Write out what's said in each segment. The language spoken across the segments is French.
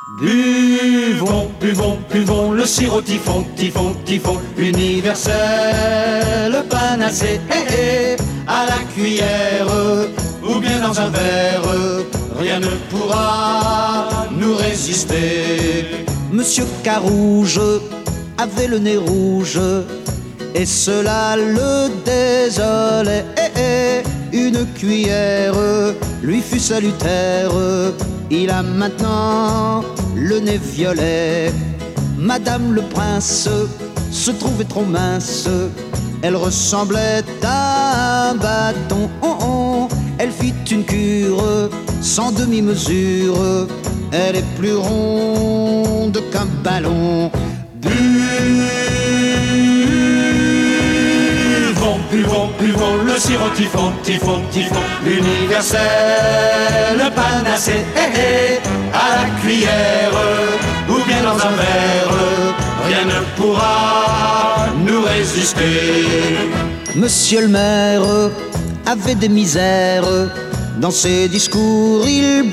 Buvons, buvons, buvons le sirop typhon, typhon, typhon, universel, panacée, à la cuillère ou bien dans un verre, rien ne pourra nous résister. Monsieur Carouge avait le nez rouge et cela le désolait. Une cuillère lui fut salutaire, il a maintenant le nez violet. Madame le prince se trouvait trop mince, elle ressemblait à un bâton. Elle fit une cure sans demi-mesure, elle est plus ronde qu'un ballon. Buvons, buvons, buvons le sirop typhon, typhon, typhon, universel, panacée, à la cuillère ou bien dans un verre, rien ne pourra nous résister. Monsieur le maire avait des misères, dans ses discours il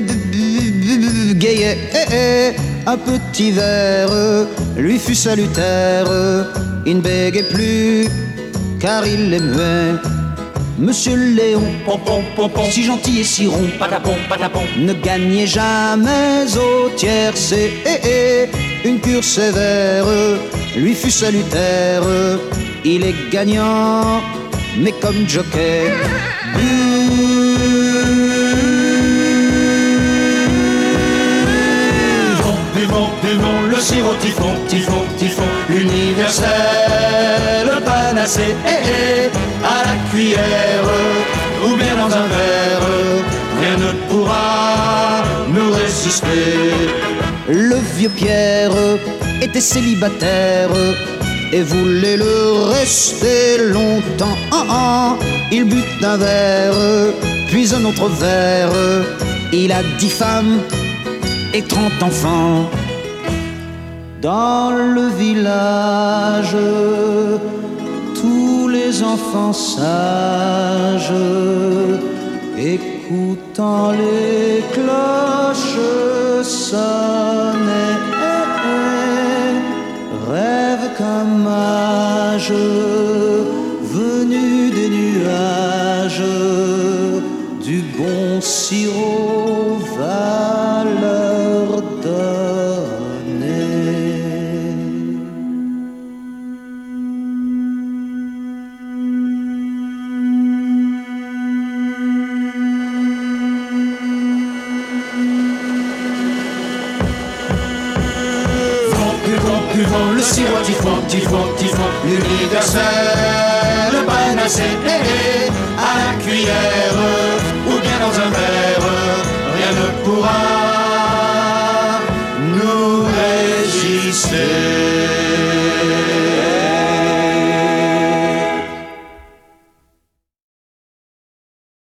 bégayait. Un petit verre lui fut salutaire, il ne bégayait plus car il l'aimait. Monsieur Léon, pompon, pompon, si gentil et si rond, patapon, patapon, ne gagnait jamais au tiercé. Une cure sévère lui fut salutaire, il est gagnant mais comme jockey. Buvons, buvons, buvons le sirop typhon, typhon, typhon, universel, panacée, à la cuillère ou bien dans un verre, rien ne pourra nous résister. Le vieux Pierre était célibataire et voulait le rester longtemps. Il but un verre, puis un autre verre. Il a 10 femmes et 30 enfants. Dans le village, tous les enfants sages, écoutant les cloches sonner, rêve qu'un mage venu des nuages du bon sirop va leur donner. Buvons le sirop typhon, typhon, typhon, universel, panacée, à la cuillère ou bien dans un verre, rien ne pourra nous résister.